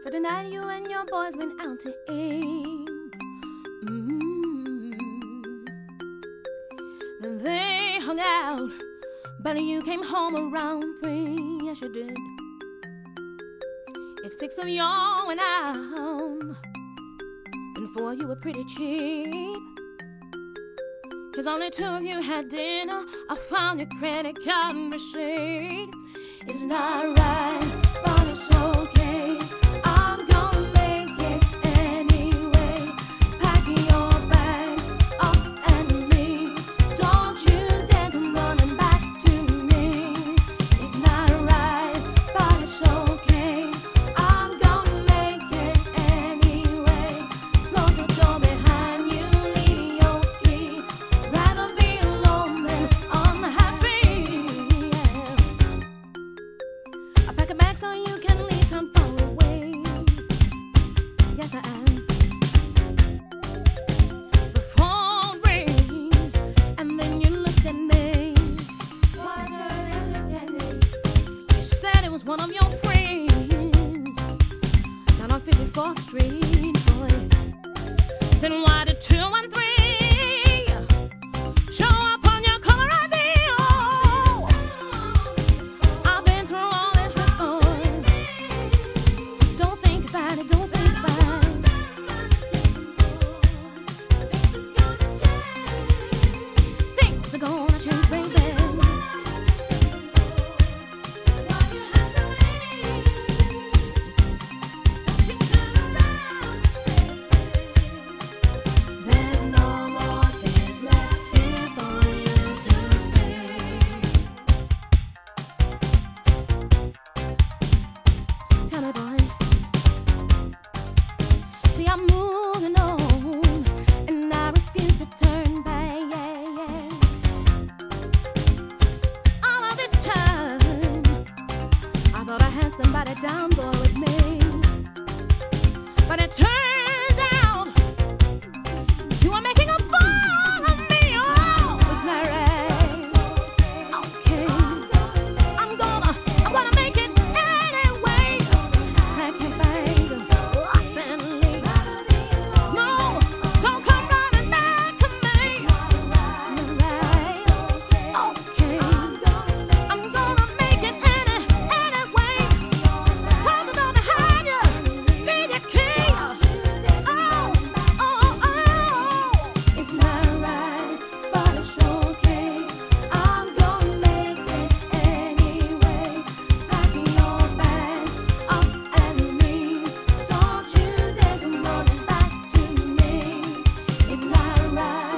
But the night you and your boys went out to eat, then they hung out, but you came home around 3. Yes, you did. If 6 of y'all went out, then 4 you were pretty cheap. 'Cause only 2 of you had dinner. I found your credit card receipt. It's not right, but it's okay. I'm gonna make it anyway. Packing your bags up and leave. Don't you dare come running back to me. It's not right, but it's okay. I'm gonna make it anyway. Close the door behind you, leave your key. Rather be alone than unhappy. Yeah. I pack a bag so you can leave some far away. Yes, I am. The phone rings, and then you looked at me. Why turn and look at me? You said it was one of your friends down on 54th Street, boy. Then why did 2 and 3 show up on your caller ID? Oh, I've been through all this before. Don't think about it, don't think about it. Things are gonna change, baby. There's no more tears left here for you to say. Tell me, boy. See, I'm moving on, and I refuse to turn back. All of this time, I thought I had somebody down, boy, with me. But it turns out you are making a fool of me. Oh, it's not right. Okay, I'm gonna make it anyway. Pack your bags up and leave. No, don't come running back to me. It's not right. Okay, I'm gonna make it anyway. Close the door behind you. Leave your key. It's not right, but it's okay. I'm gonna make it anyway. Packing your bags up and leave. Don't you dare come running back to me. It's not right.